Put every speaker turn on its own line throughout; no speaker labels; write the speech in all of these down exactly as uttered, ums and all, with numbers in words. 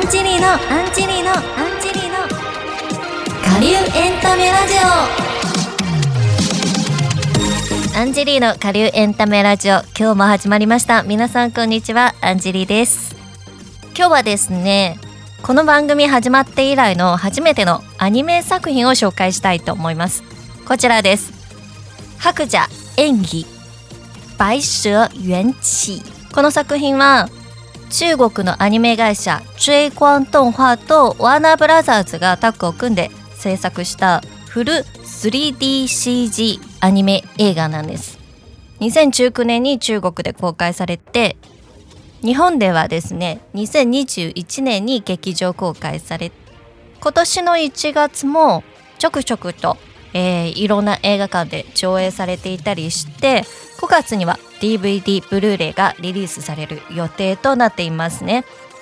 ンジェリーのアンジェリーのアンジェリーの下流エンタメラジオ。アンジェリーの下流エンタメラジオ、今日も始まりました。皆さんこんにちは、アンジェリーです。今日はですね、この番組始まって以来の初めてのアニメ作品を紹介したいと思います。こちらです。白蛇演技白蛇緣起。この作品は中国のアニメ会社追光動画とワーナーブラザーズがタッグを組んで制作したフル スリーディーシージー アニメ映画なんです。にせんじゅうきゅうねんに中国で公開されて、日本ではですねにせんにじゅういちねんに劇場公開され、今年のいちがつもちょくちょくと、えー、いろんな映画館で上映されていたりして、ごがつには ディーブイディー ブルーレイがリリースされる予定となっていますね。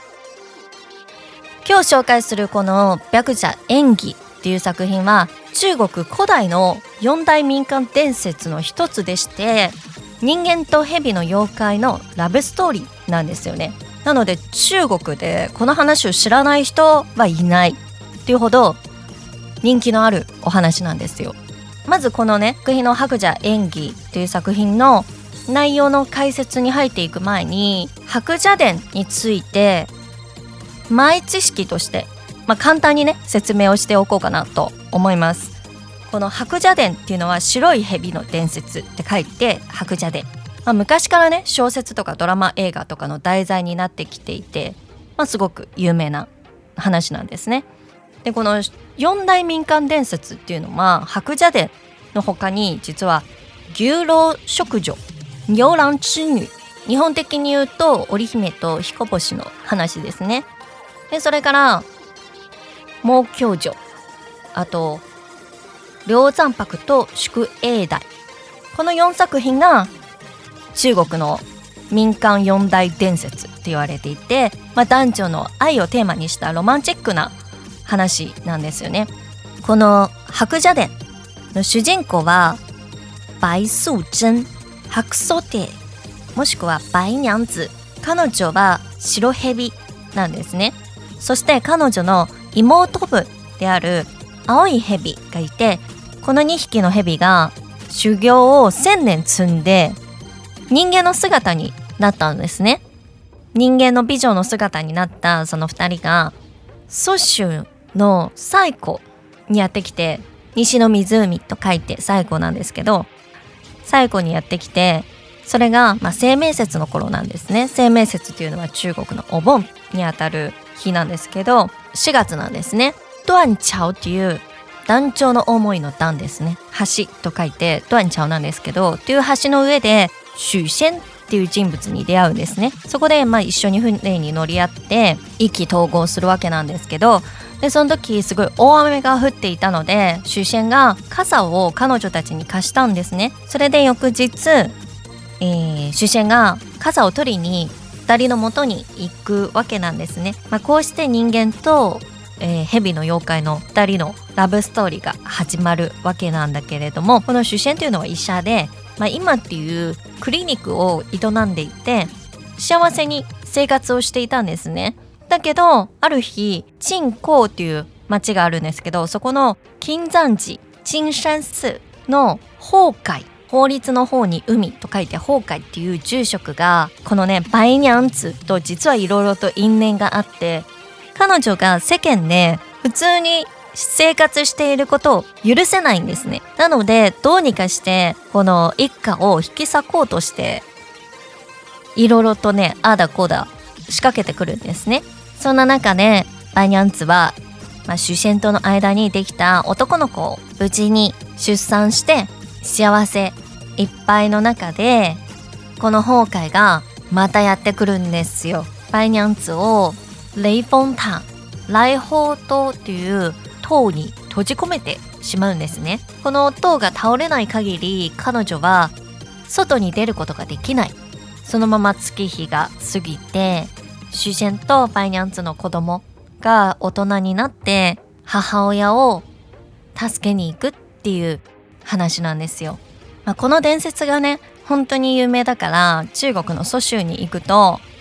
今日紹介するこの白蛇演技っていう作品は中国古代の四大民間伝説の一つでして、人間と蛇の妖怪のラブストーリーなんですよね。なので中国でこの話を知らない人はいないっていうほど人気のあるお話なんですよ。まずこのね作品の白蛇演技という作品の内容の解説に入っていく前に、白蛇伝について前知識として、まあ、簡単にね説明をしておこうかなと思います。この白蛇伝っていうのは白い蛇の伝説って書いて白蛇伝、まあ、昔からね小説とかドラマ映画とかの題材になってきていて、まあ、すごく有名な話なんですね。でこの四大民間伝説っていうのは白蛇伝の他に実は牛郎織女、牛郎織女、日本的に言うと織姫と彦星の話ですね。でそれから孟姜女、あと梁山泊と宿営台、このよんさく品が中国の民間四大伝説って言われていて、まあ、男女の愛をテーマにしたロマンチックな話なんですよね。この白蛇伝の主人公は白素贞、白素帝、もしくは白娘子。彼女は白蛇なんですね。そして彼女の妹分である青い蛇がいて、このにひきの蛇が修行を千年積んで人間の姿になったんですね。人間の美女の姿になったそのふたりが蘇州の西湖にやってきて、西の湖と書いて西湖なんですけど、西湖にやってきて、それがまあ清明節の頃なんですね。清明節というのは中国のお盆にあたる日なんですけど、しがつなんですね。断橋っていう断腸の思いの断ですね。橋と書いて断橋なんですけど、という橋の上で許仙っていう人物に出会うんですね。そこでまあ一緒に船に乗り合って意気投合するわけなんですけど、でその時すごい大雨が降っていたので、許仙が傘を彼女たちに貸したんですね。それで翌日、えー、許仙が傘を取りにふたりの元に行くわけなんですね。まあ、こうして人間と、えー、蛇の妖怪のふたりのラブストーリーが始まるわけなんだけれども、この許仙というのは医者で、まあ、今っていうクリニックを営んでいて幸せに生活をしていたんですね。だけどある日、鎮江っていう町があるんですけど、そこの金山寺金山寺の法海、法律の方に海と書いて法海っていう住職が、このね白娘子と実はいろいろと因縁があって、彼女が世間で普通に生活していることを許せないんですね。なのでどうにかしてこの一家を引き裂こうとしていろいろとねあだこだ仕掛けてくるんですね。そんな中で白娘子は、まあ、許仙との間にできた男の子を無事に出産して幸せいっぱいの中で、この崩壊がまたやってくるんですよ。白娘子を雷峰塔、来宝塔っていう塔に閉じ込めてしまうんですね。この塔が倒れない限り彼女は外に出ることができない。そのまま月日が過ぎて、許仙と白娘子の子供が大人になって母親を助けに行くっていう話なんですよ。まあ、この伝説がね本当に有名だから、中国の蘇州に行くと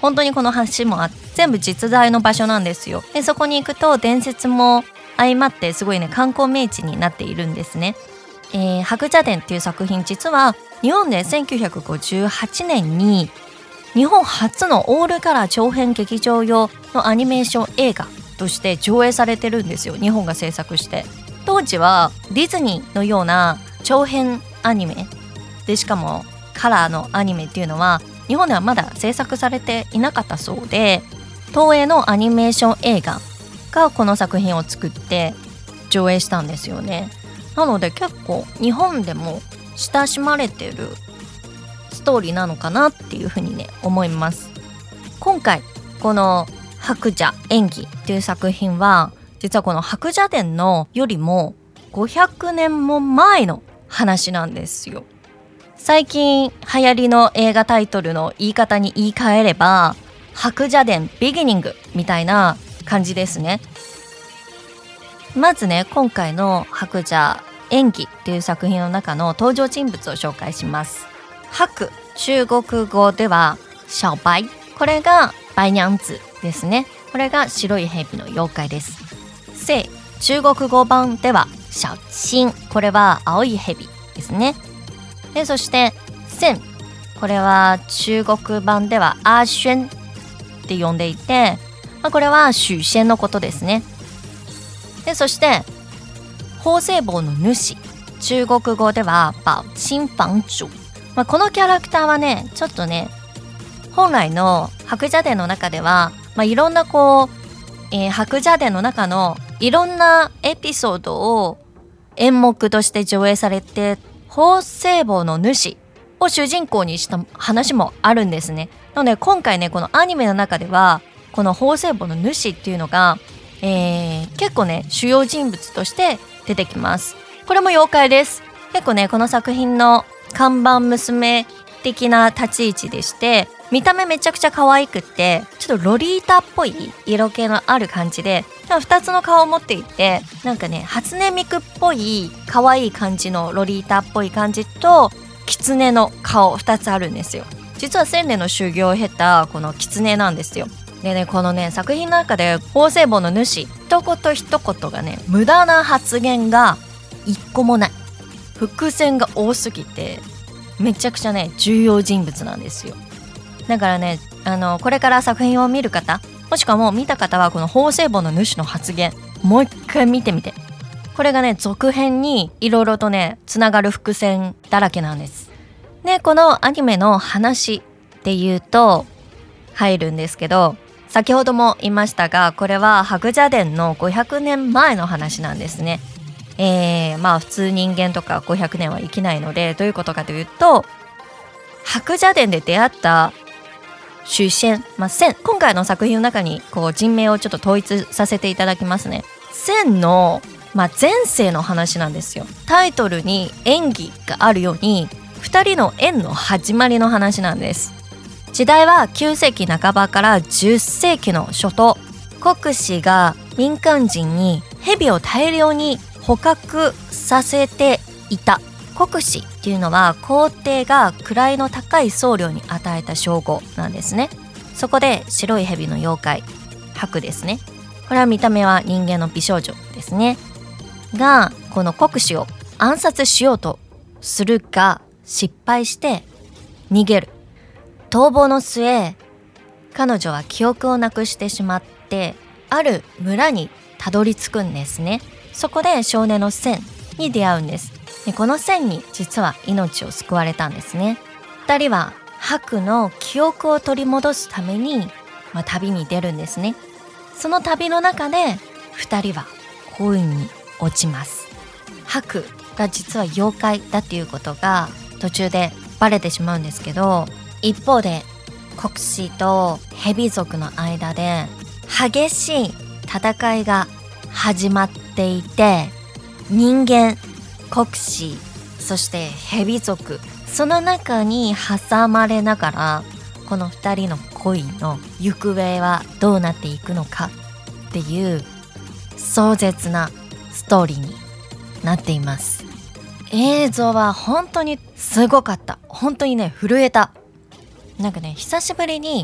本当にこの橋も全部実在の場所なんですよ。でそこに行くと伝説も相まってすごいね観光名地になっているんですね。えー、白蛇伝っていう作品、実は日本でせんきゅうひゃくごじゅうはちねんに日本初のオールカラー長編劇場用のアニメーション映画として上映されてるんですよ。日本が制作して。当時はディズニーのような長編アニメで、しかもカラーのアニメっていうのは日本ではまだ制作されていなかったそうで、東映のアニメーション映画がこの作品を作って上映したんですよね。なので結構日本でも親しまれてるストーリーなのかなっていうふうにね思います。今回この白蛇演技っていう作品は、実はこの白蛇伝のよりもごひゃくねんも前の話なんですよ。最近流行りの映画タイトルの言い方に言い換えれば白蛇伝ビギニングみたいな感じですね。まずね、今回の白蛇演技っていう作品の中の登場人物を紹介します。白、中国語では小白、これが白娘子ですね。これが白い蛇の妖怪です。青、中国語版では小青、これは青い蛇ですね。でそして仙、これは中国版では阿宣って呼んでいて、まあ、これは许仙のことですね。でそして宝石坊の主、中国語では宝清房主、まあ、このキャラクターはねちょっとね本来の白蛇伝の中では、まあ、いろんなこう、えー、白蛇伝の中のいろんなエピソードを演目として上映されて、宝石坊の主を主人公にした話もあるんですね。なので今回ねこのアニメの中ではこの宝石坊の主っていうのが、えー、結構ね主要人物として出てきます。これも妖怪です。結構ねこの作品の看板娘的な立ち位置でして、見た目めちゃくちゃ可愛くってちょっとロリータっぽい色気のある感じで、ふたつの顔を持っていて、なんかね初音ミクっぽい可愛い感じのロリータっぽい感じと狐の顔ふたつあるんですよ。実は千年の修行を経たこの狐なんですよ。でねこのね作品の中で宝石坊の主一言一言がね無駄な発言が一個もない、伏線が多すぎてめちゃくちゃね重要人物なんですよ。だからねあのこれから作品を見る方、もしくはもう見た方はこの宝石坊の主の発言もう一回見てみて。これがね続編にいろいろとねつながる伏線だらけなんです。でこのアニメの話で言うと入るんですけど、先ほども言いましたがこれは白蛇伝のごひゃくねんまえの話なんですね。えー、まあ普通人間とかごひゃくねんは生きないので、どういうことかというと、白蛇伝で出会った許仙、まあ、仙、今回の作品の中にこう人名をちょっと統一させていただきますね。仙の、まあ、前世の話なんですよ。タイトルに演技があるようにふたりの縁の始まりの話なんです。時代はきゅうせいきなかばからじゅっせいきの初頭、国司が民間人に蛇を大量に捕獲させていた。国司っていうのは皇帝が位の高い僧侶に与えた称号なんですね。そこで白い蛇の妖怪白ですね、これは見た目は人間の美少女ですねが、この国司を暗殺しようとするが失敗して逃げる。逃亡の末、彼女は記憶をなくしてしまってある村にたどり着くんですね。そこで少年の仙に出会うんです。でこの仙に実は命を救われたんですね。二人は白の記憶を取り戻すために、まあ、旅に出るんですね。その旅の中で二人は恋に落ちます。白が実は妖怪だっていうことが途中でバレてしまうんですけど、一方で国司と蛇族の間で激しい戦いが始まっていて、人間、国司、そして蛇族、その中に挟まれながらこの二人の恋の行方はどうなっていくのかっていう壮絶なストーリーになっています。映像は本当にすごかった。本当にね震えた。なんかね久しぶりに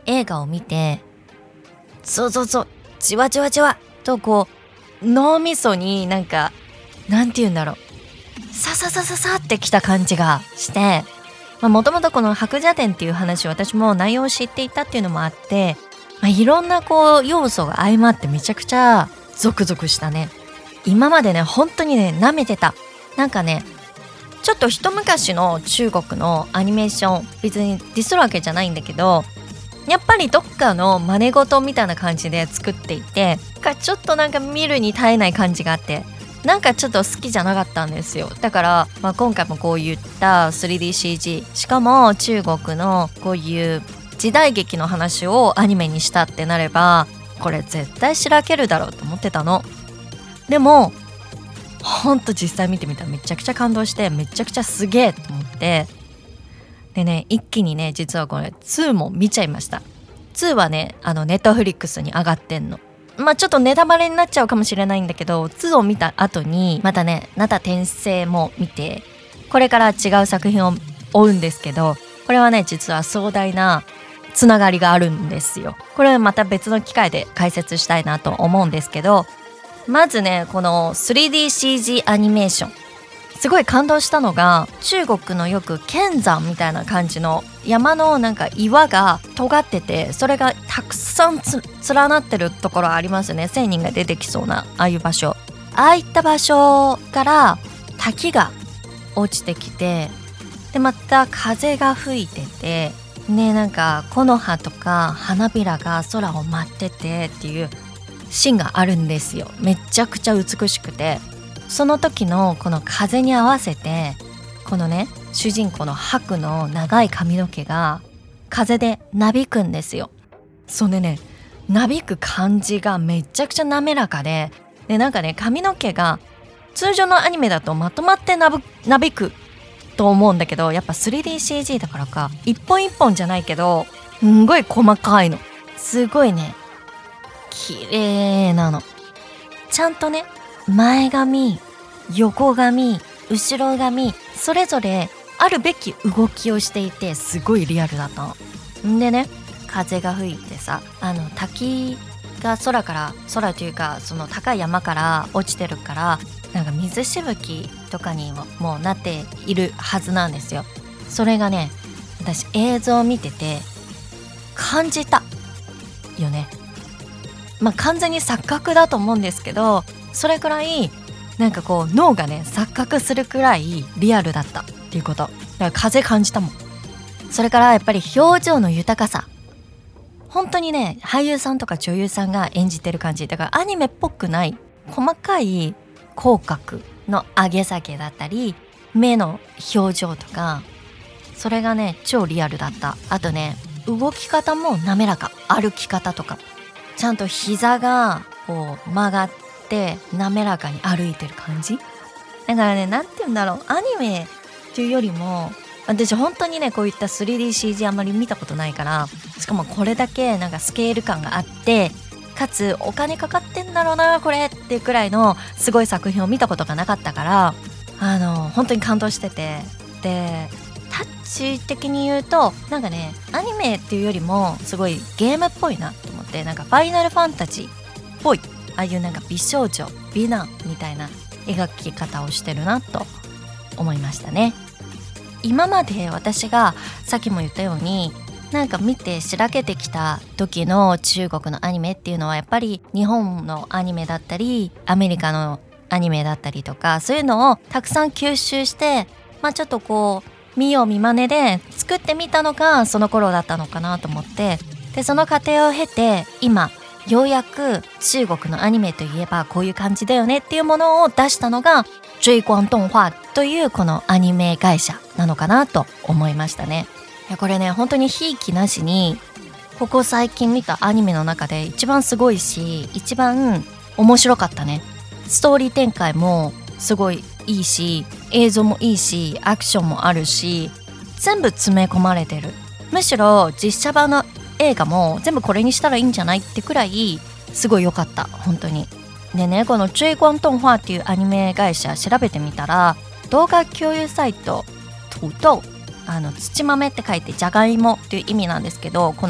映画を見て、そうそうそう、じわじわじわとこう脳みそになんかなんて言うんだろう、さささささってきた感じがして、もともとこの白蛇伝っていう話を私も内容を知っていたっていうのもあって、まあ、いろんなこう要素が相まってめちゃくちゃゾクゾクしたね。今までね本当にね舐めてた。なんかねちょっと一昔の中国のアニメーション、別にディスるわけじゃないんだけど、やっぱりどっかの真似事みたいな感じで作っていて、ちょっとなんか見るに耐えない感じがあって、なんかちょっと好きじゃなかったんですよ。だから、まあ、今回もこういった スリーディーシージー、 しかも中国のこういう時代劇の話をアニメにしたってなれば、これ絶対しらけるだろうと思ってたの。でもほんと実際見てみたらめちゃくちゃ感動して、めちゃくちゃすげえと思って、でね一気にね実はこれツーも見ちゃいました。ツーはねあのネットフリックスに上がってんの。まあちょっとネタバレになっちゃうかもしれないんだけど、ツーを見た後にまたねナタ転生も見て、これから違う作品を追うんですけど、これはね実は壮大なつながりがあるんですよ。これはまた別の機会で解説したいなと思うんですけど、まずねこの スリーディーシージー アニメーション、すごい感動したのが、中国のよく剣山みたいな感じの山のなんか岩が尖ってて、それがたくさんつ連なってるところありますね。仙人が出てきそうなああいう場所、ああいった場所から滝が落ちてきて、でまた風が吹いててね、なんか木の葉とか花びらが空を舞っててっていうシーンがあるんですよ。めちゃくちゃ美しくて、その時のこの風に合わせて、このね主人公の白の長い髪の毛が風でなびくんですよ。それねなびく感じがめちゃくちゃ滑らかで、でなんかね髪の毛が通常のアニメだとまとまってなぶなびくと思うんだけど、やっぱ スリーディーシージー だからか一本一本じゃないけど、すんごい細かいの。すごいね綺麗なの。ちゃんとね前髪、横髪、後ろ髪、それぞれあるべき動きをしていて、すごいリアルだったの。んでね風が吹いてさ、あの滝が空から空というかその高い山から落ちてるから、なんか水しぶきとかにももうなっているはずなんですよ。それがね私映像を見てて感じたよね。まあ完全に錯覚だと思うんですけど、それくらいなんかこう脳がね錯覚するくらいリアルだったっていうこと。だから風感じたもん。それからやっぱり表情の豊かさ、本当にね俳優さんとか女優さんが演じてる感じだからアニメっぽくない、細かい口角の上げ下げだったり目の表情とか、それがね超リアルだった。あとね動き方も滑らか、歩き方とかちゃんと膝がこう曲がって滑らかに歩いてる感じだからね、なんて言うんだろう、アニメっていうよりも私本当にねこういった スリーディーシージー あんまり見たことないから、しかもこれだけなんかスケール感があって、かつお金かかってんだろうなこれっていうくらいのすごい作品を見たことがなかったから、あの本当に感動してて、でタッチ的に言うとなんかねアニメっていうよりもすごいゲームっぽいなと思って、なんかファイナルファンタジーっぽい、ああいうなんか美少女美男みたいな描き方をしてるなと思いましたね。今まで私がさっきも言ったようになんか見てしらけてきた時の中国のアニメっていうのはやっぱり日本のアニメだったりアメリカのアニメだったりとか、そういうのをたくさん吸収して、まあちょっとこう見よう見まねで作ってみたのがその頃だったのかなと思って、でその過程を経て今ようやく中国のアニメといえばこういう感じだよねっていうものを出したのが追光動画というこのアニメ会社なのかなと思いましたね。いやこれね本当にひいきなしにここ最近見たアニメの中で一番すごいし一番面白かったね。ストーリー展開もすごいいいし、映像もいいし、アクションもあるし、全部詰め込まれてる。むしろ実写版の映画も全部これにしたらいいんじゃないってくらいすごい良かった本当に。でね、この追光動画っていうアニメ会社調べてみたら、動画共有サイト土豆、あの土豆って書いてじゃがいもっていう意味なんですけど、この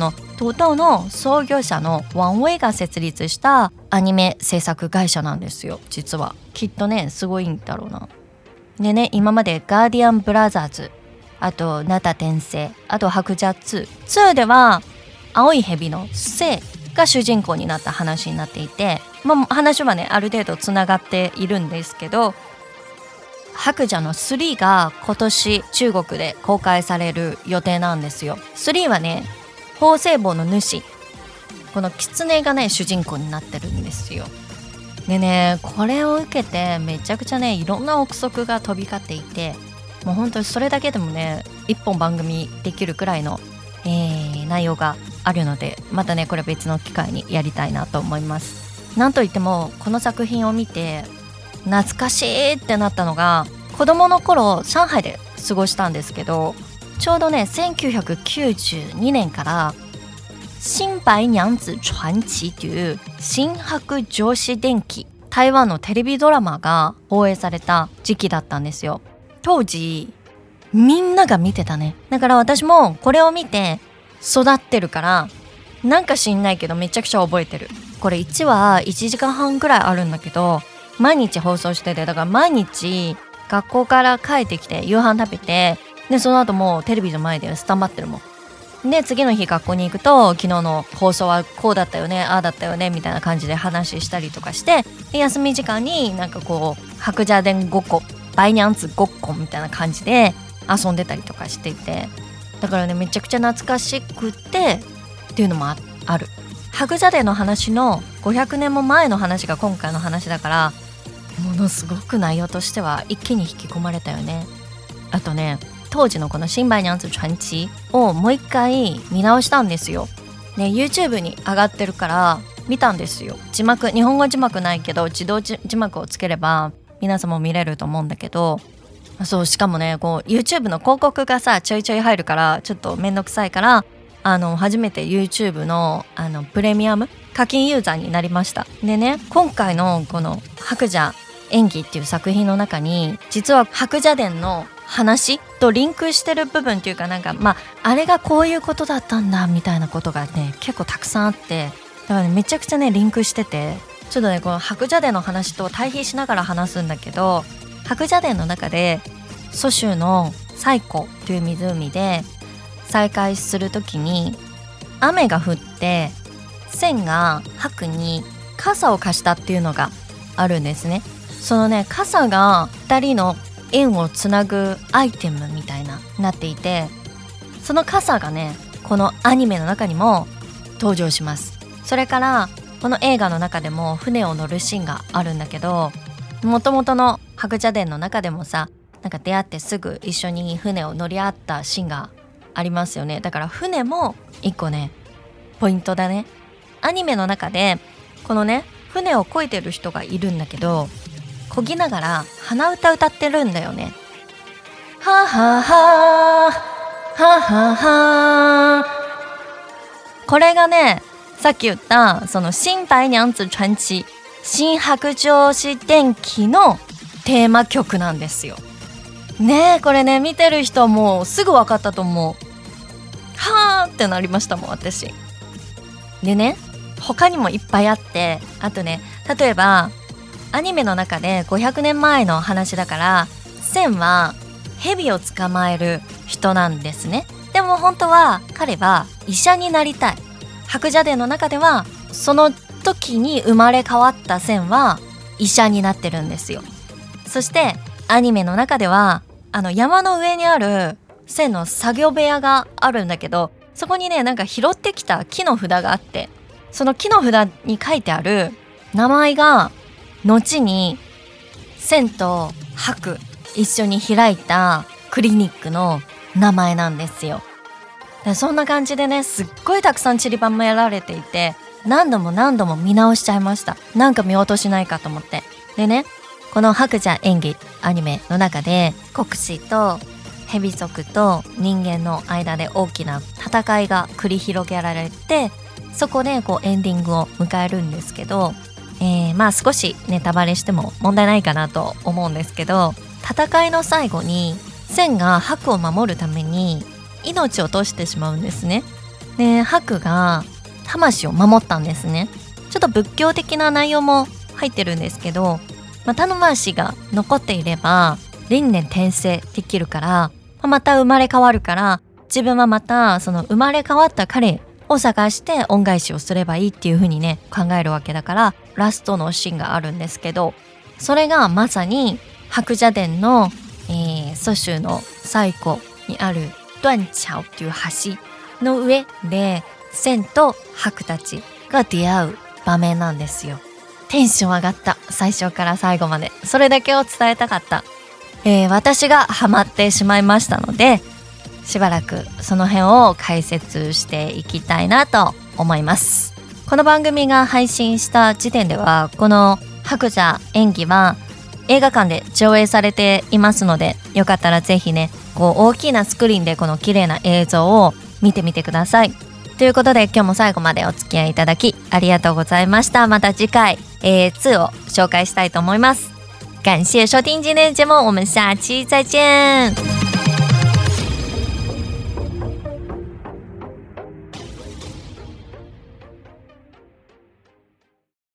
土豆の創業者のワンウェイが設立したアニメ制作会社なんですよ。実はきっとねすごいんだろうな。でね、今までガーディアンブラザーズ、あとナタ転生、あと白蛇ツー、ツーでは青い蛇のセイが主人公になった話になっていて、まあ、話はねある程度つながっているんですけど、白蛇のスリーが今年中国で公開される予定なんですよ。スリーはね、宝石坊の主、この狐がね主人公になってるんですよ。でね、これを受けてめちゃくちゃねいろんな憶測が飛び交っていて、もう本当にそれだけでもね一本番組できるくらいの、えー、内容があるので、またねこれ別の機会にやりたいなと思います。なんといってもこの作品を見て懐かしいってなったのが、子供の頃上海で過ごしたんですけど、ちょうどねせんきゅうひゃくきゅうじゅうにねんから新白娘子傳奇という新白女子伝記、台湾のテレビドラマが放映された時期だったんですよ。当時みんなが見てたね。だから私もこれを見て育ってるから、なんか知んないけどめちゃくちゃ覚えてる。これいちわいちじかんはんくらいあるんだけど、毎日放送してて、だから毎日学校から帰ってきて夕飯食べて、でその後もうテレビの前でスタンバってるもん。で次の日学校に行くと、昨日の放送はこうだったよね、ああだったよねみたいな感じで話したりとかして、で休み時間になんかこう白蛇伝ごっこ、バイニャンツごっこみたいな感じで遊んでたりとかしていて、だからねめちゃくちゃ懐かしくてっていうのも あ, ある。白蛇伝の話のごひゃくねんも前の話が今回の話だから、ものすごく内容としては一気に引き込まれたよね。あとね、当時のこの新白娘子傳奇をもう一回見直したんですよ。ね、YouTube に上がってるから見たんですよ。字幕、日本語字幕ないけど自動字幕をつければ皆さんも見れると思うんだけど、そう、しかもねこう YouTube の広告がさちょいちょい入るからちょっとめんどくさいから、あの初めて YouTube の, あのプレミアム課金ユーザーになりました。でね、今回のこの白蛇演技っていう作品の中に、実は白蛇伝の話とリンクしてる部分っていうか、なんかまああれがこういうことだったんだみたいなことがね結構たくさんあって、だからねめちゃくちゃねリンクしてて、ちょっとねこの白蛇伝の話と対比しながら話すんだけど、白蛇伝の中で蘇州の西湖という湖で再会するときに雨が降って千が白に傘を貸したっていうのがあるんですね。そのね傘がふたりの縁をつなぐアイテムみたいななっていて、その傘がねこのアニメの中にも登場します。それからこの映画の中でも船を乗るシーンがあるんだけど、もともとの白蛇伝の中でもさ、なんか出会ってすぐ一緒に船を乗り合ったシーンがありますよね。だから船も一個ねポイントだね。アニメの中でこのね船を漕いでる人がいるんだけど、漕ぎながら鼻歌歌ってるんだよね。はははははは。これがねさっき言ったその新白娘子傳奇、新白女子伝記のテーマ曲なんですよね。えこれね見てる人もうすぐ分かったと思う。はーってなりましたもん私。でね、他にもいっぱいあって、あとね例えばアニメの中でごひゃくねんまえの話だから、千は蛇を捕まえる人なんですね。でも本当は彼は医者になりたい。白蛇伝の中ではその時に生まれ変わった千は医者になってるんですよ。そしてアニメの中ではあの山の上にある千の作業部屋があるんだけど、そこにねなんか拾ってきた木の札があって、その木の札に書いてある名前が後に千と白一緒に開いたクリニックの名前なんですよ。でそんな感じでねすっごいたくさん散りばめられていて、何度も何度も見直しちゃいました。なんか見落としないかと思って。でね、この白蛇演技アニメの中で国士と蛇族と人間の間で大きな戦いが繰り広げられて、そこでこうエンディングを迎えるんですけど、えー、まあ少しネタバレしても問題ないかなと思うんですけど、戦いの最後に千が白を守るために命を落としてしまうんですね。 で白が魂を守ったんですね。ちょっと仏教的な内容も入ってるんですけど、まあ、魂が残っていれば輪廻転生できるから、まあ、また生まれ変わるから、自分はまたその生まれ変わった彼を探して恩返しをすればいいっていう風にね考えるわけだから、ラストのシーンがあるんですけど、それがまさに白蛇伝の、えー、蘇州の最古にある断橋っていう橋の上で千と白たちが出会う場面なんですよ。テンション上がった、最初から最後まで。それだけを伝えたかった。えー、私がハマってしまいましたので、しばらくその辺を解説していきたいなと思います。この番組が配信した時点では、この白蛇演技は映画館で上映されていますので、よかったらぜひね、こう大きなスクリーンでこの綺麗な映像を見てみてください。ということで、今日も最後までお付き合いいただきありがとうございました。また次回、えー、にを紹介したいと思います。感謝收听今天的节目，我们下期再见。